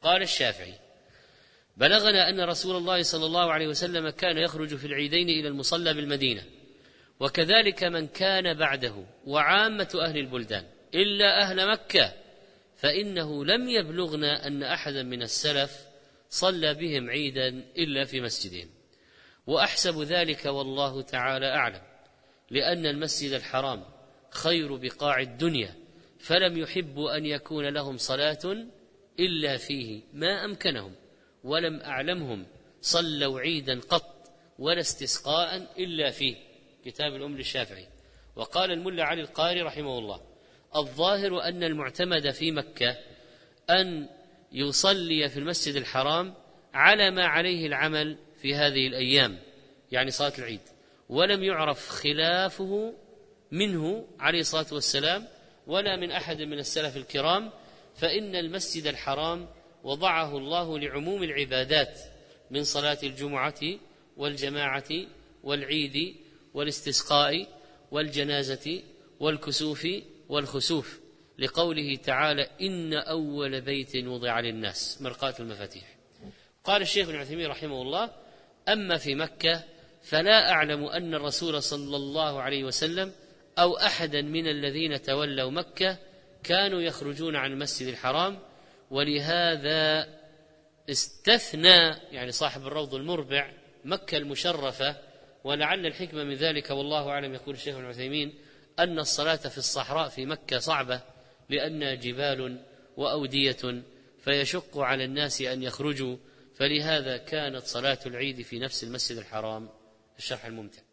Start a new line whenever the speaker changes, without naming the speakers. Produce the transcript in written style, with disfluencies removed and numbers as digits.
قال الشافعي: بلغنا أن رسول الله صلى الله عليه وسلم كان يخرج في العيدين إلى المصلى بالمدينة، وكذلك من كان بعده وعامة أهل البلدان إلا أهل مكة، فإنه لم يبلغنا أن أحدا من السلف صلى بهم عيدا إلا في مسجدهم، وأحسب ذلك والله تعالى أعلم، لأن المسجد الحرام خير بقاع الدنيا، فلم يحبوا أن يكون لهم صلاة إلا فيه ما أمكنهم، ولم أعلمهم صلوا عيدا قط ولا استسقاء إلا فيه. كتاب الأم للشافعي. وقال الملا علي القاري رحمه الله: الظاهر أن المعتمد في مكة أن يصلي في المسجد الحرام على ما عليه العمل في هذه الأيام، يعني صلاة العيد، ولم يعرف خلافه منه عليه الصلاة والسلام ولا من أحد من السلف الكرام، فإن المسجد الحرام وضعه الله لعموم العبادات من صلاة الجمعة والجماعة والعيد والاستسقاء والجنازة والكسوف والخسوف، لقوله تعالى: إن أول بيت وضع للناس، مرقاة المفاتيح. قال الشيخ ابن عثيمين رحمه الله: أما في مكة فلا أعلم أن الرسول صلى الله عليه وسلم أو أحدا من الذين تولوا مكة كانوا يخرجون عن المسجد الحرام، ولهذا استثنى يعني صاحب الروض المربع مكة المشرفة، ولعل الحكمة من ذلك والله أعلم، يقول الشيخ ابن عثيمين، أن الصلاة في الصحراء في مكة صعبة، لأنها جبال وأودية فيشق على الناس أن يخرجوا، فلهذا كانت صلاة العيد في نفس المسجد الحرام. الشرح الممتع.